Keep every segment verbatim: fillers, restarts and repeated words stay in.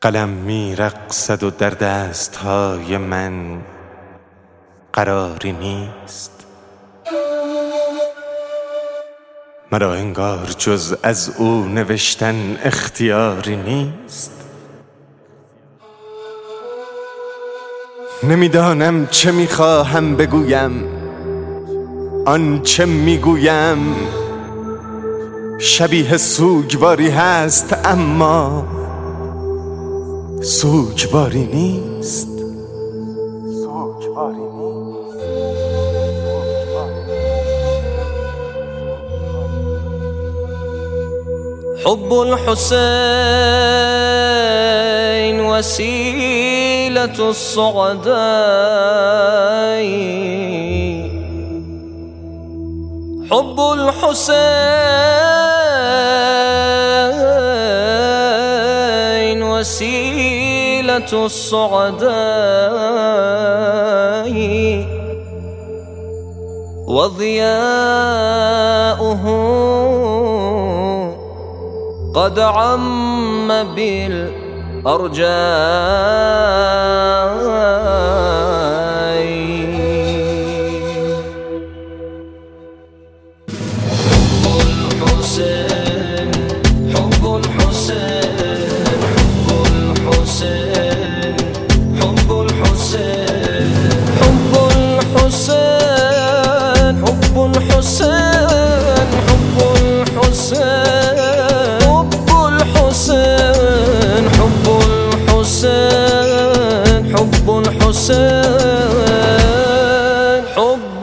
قلم می رقصد و در دستهای من قراری نیست. مرا انگار جز از او نوشتن اختیاری نیست. نمیدانم چه میخواهم بگویم، آنچه میگویم شبیه سوگواری هست اما سوگواری نیست. سوگواری نیست. حب الحسين وسيلة الصعداء، حب الحسين وسيلة الصعداء، وضياؤه قد عم بالأرجاء. حب الحسين حب الحسين حب الحسين حب الحسين حب الحسين حب الحسين حب الحسين حب الحسين حب الحسين حب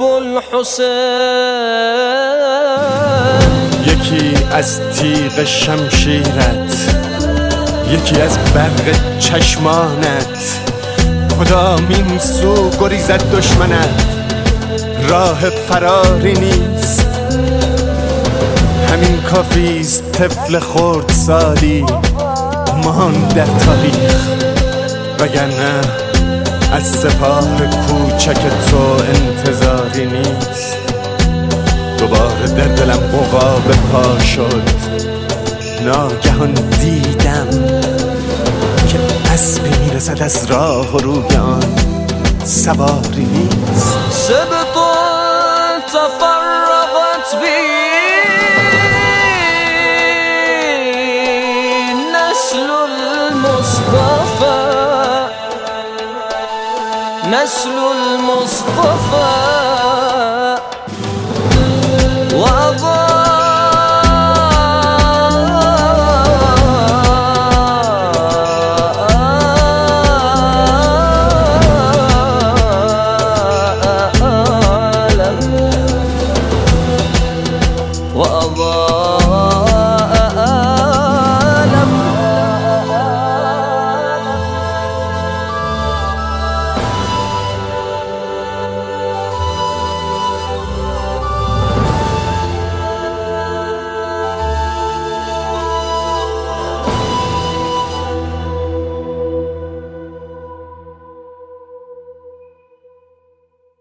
الحسين. یکی از تیغ شمشیرت، یکی از برق چشمانت، کدامین سو گریزد دشمنت، راه فراری نیست. همین کافیست طفل خردسالی مان در تاریخ، وگرنه از سپاه کوچک تو انتظاری نیست. دوباره در دلم عقاب پا شد، ناگهان دیدم که اسبی میرسد از راه و روی آن سواری نیست. سبط تفرغت بی نسل المصطفى، نسل المصطفى